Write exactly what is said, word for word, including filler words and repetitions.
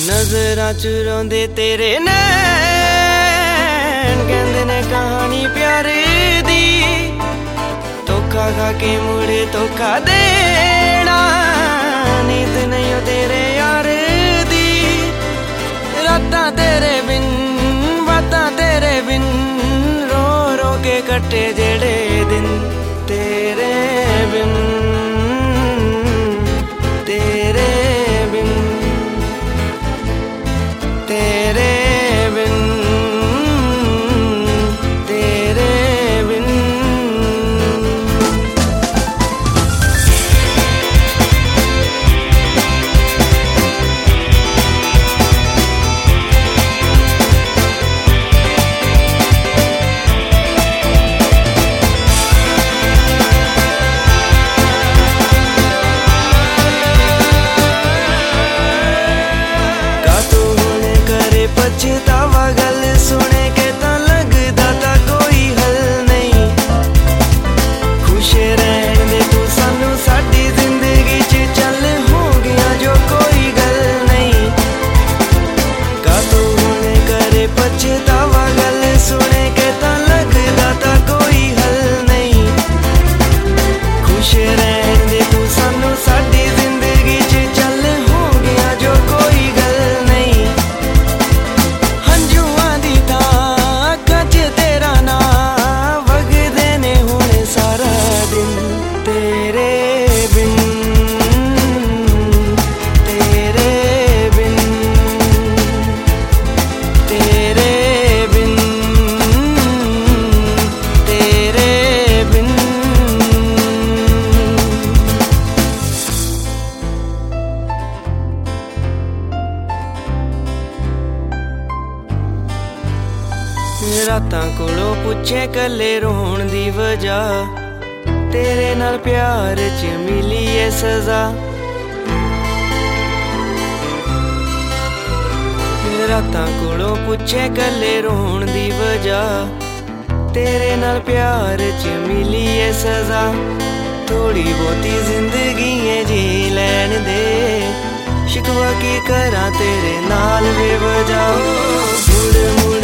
नजरां चुरांदे तेरे नैन कहंदे ने कहानी प्यार दी। धोखा खा के मुड़े धोखा देना नीत नहीं हो तेरे यार दी। रातां तेरे बिन बातां तेरे बिन रो रो के कटे जेड़े दिन तेरे बिन तेरे बिन तेरे बिन तेरे बिन। पछतावा गल सुने के तां लगदा तां कोई हल नहीं। खुश रहन दे तू सानू साडी जिंदगी च चल हो गया जो कोई गल नहीं। कातों हुणे करे पछतावा गल सुने के तां लगदा तां कोई हल नहीं। खुश रहन दे तू सानू साडी जिंदगी च चल हो गया जो कोई गल नहीं। रातां कोलों पुछे कल्ले रोण दी वजह तेरे नाल प्यार च मिली ऐ सजा। रातां कोलों पुछे कल्ले रोण दी वजह तेरे नाल प्यार च मिली ऐ सजा। थोड़ी बहुती जिंदगी है जी लैन दे शिकवा की करा तेरे नाल बेवजह। मुड़ मुड़